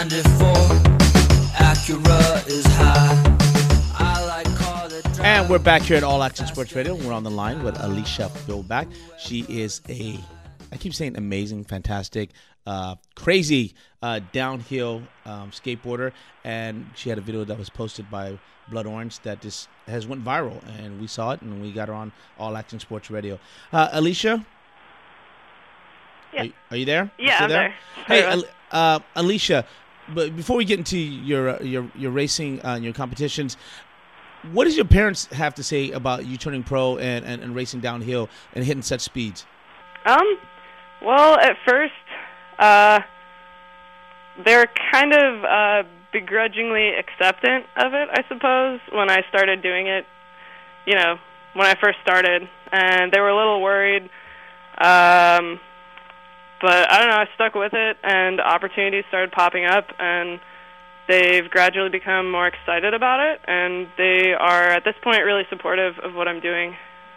94, Acura is high. I like car that drives. And we're back here at All Action Sports Radio. We're on the line with Alicia Philback. She is I keep saying amazing, fantastic, crazy downhill skateboarder. And she had a video that was posted by Blood Orange that just has went viral. And we saw it, and we got her on All Action Sports Radio. Alicia? Yeah. Are you there? Yeah, I'm there. Hey, Alicia, but before we get into your racing and your competitions, what does your parents have to say about you turning pro and racing downhill and hitting such speeds? Well, at first, they're kind of begrudgingly acceptant of it, I suppose, when I started doing it, when I first started. And they were a little worried. But I don't know, I stuck with it, and opportunities started popping up, and they've gradually become more excited about it, and they are, at this point, really supportive of what I'm doing.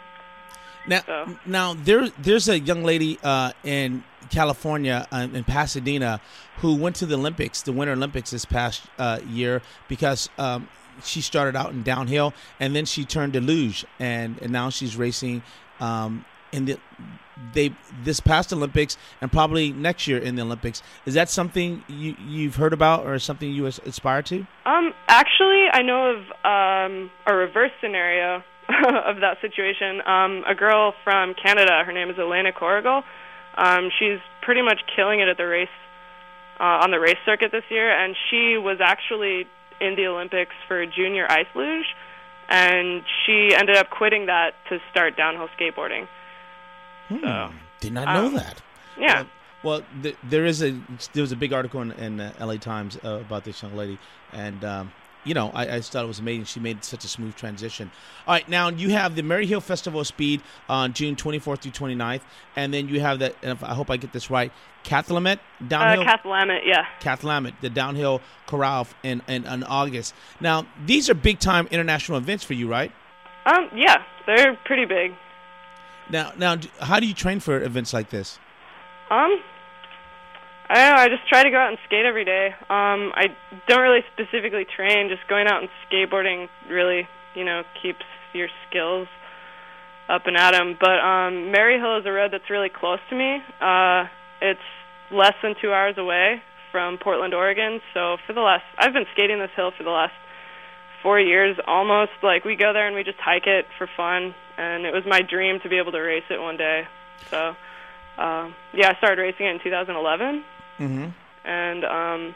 Now there's a young lady in California, in Pasadena, who went to the Olympics, the Winter Olympics this past year, because she started out in downhill, and then she turned to luge, and now she's racing in this past Olympics and probably next year in the Olympics. Is that something you've heard about or something you aspire to? Actually, I know of a reverse scenario of that situation. A girl from Canada, her name is Elena Corrigal. She's pretty much killing it at the race on the race circuit this year, and she was actually in the Olympics for junior ice luge, and she ended up quitting that to start downhill skateboarding. So, did not know that. Yeah. Well, there was a big article in LA Times about this young lady, and I thought it was amazing. She made such a smooth transition. All right, now you have the Maryhill Festival of Speed on June 24th through 29th, and then you have that. And I hope I get this right. Cathlamet downhill. Cathlamet, yeah. Cathlamet, the downhill corral in August. Now these are big time international events for you, right? Yeah, they're pretty big. Now, how do you train for events like this? I don't know. I just try to go out and skate every day. I don't really specifically train. Just going out and skateboarding really, keeps your skills up and at 'em. But Maryhill is a road that's really close to me. It's less than 2 hours away from Portland, Oregon. So I've been skating this hill for the last 4 years almost. Like, we go there and we just hike it for fun, and it was my dream to be able to race it one day. So I started racing it in 2011. Mm-hmm. And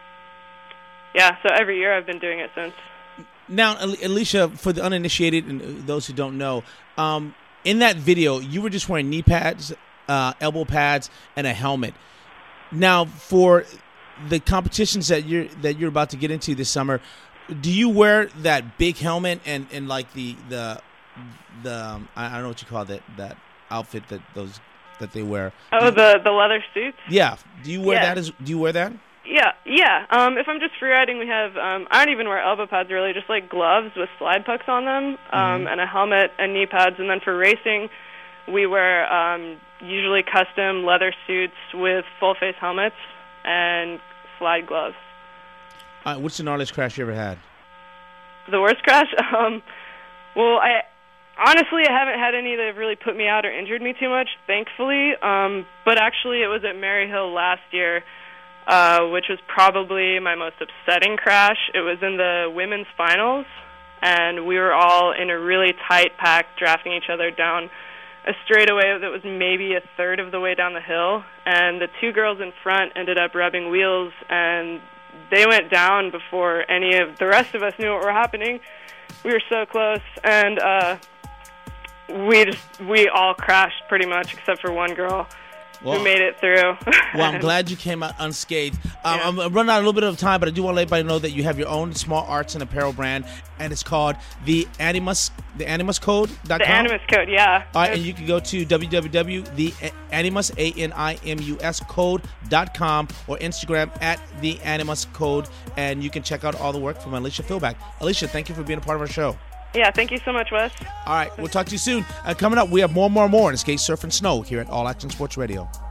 so every year I've been doing it since. Now, Alicia, for the uninitiated and those who don't know, in that video you were just wearing knee pads, elbow pads, and a helmet. Now, for the competitions that you're about to get into this summer, do you wear that big helmet and like the I don't know what you call that outfit that they wear? Oh, the leather suits? Yeah. Do you wear that? Do you wear that? Yeah. If I'm just freeriding, we have I don't even wear elbow pads really, just like gloves with slide pucks on them, and a helmet and knee pads. And then for racing, we wear usually custom leather suits with full face helmets and slide gloves. What's the gnarliest crash you ever had? The worst crash? Well, I haven't had any that have really put me out or injured me too much, thankfully. But actually, it was at Maryhill last year, which was probably my most upsetting crash. It was in the women's finals, and we were all in a really tight pack drafting each other down a straightaway that was maybe a third of the way down the hill. And the two girls in front ended up rubbing wheels, and they went down before any of the rest of us knew what were happening. We were so close, and we all crashed pretty much except for one girl who made it through. Well, I'm glad you came out unscathed. I'm running out a little bit of time, but I do want to let everybody know that you have your own small arts and apparel brand, and it's called the Animus Code.com. The Animus Code, yeah. All right, and you can go to www.theanimus.com or Instagram at the Animus Code, and you can check out all the work from Alicia Philback. Alicia, thank you for being a part of our show. Yeah, thank you so much, Wes. All right, we'll talk to you soon. Coming up, we have more in skate, surf, and snow here at All Action Sports Radio.